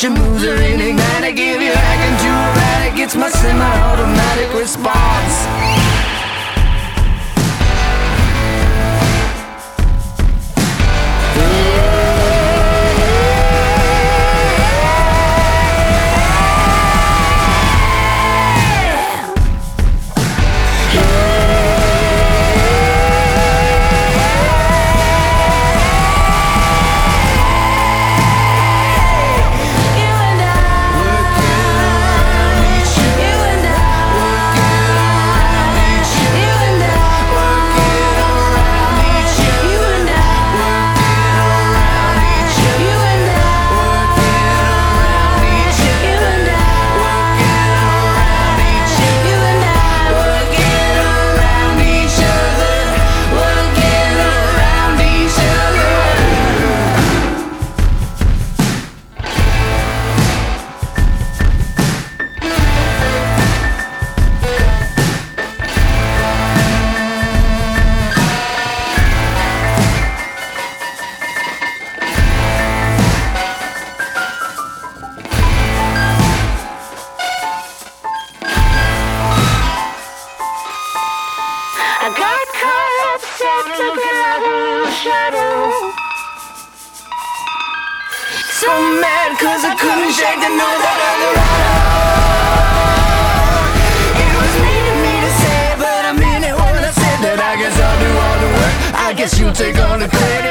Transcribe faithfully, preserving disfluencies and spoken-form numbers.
but your moves are enigmatic. If you're acting too erratic, it's my semi-automatic response. I got caught upset looking like a little shadow. So mad cause I couldn't shake the noise out of the rattle. It was mean of me to say, but I mean it when I said that. I guess I'll do all the work, I guess you'll take all the credit.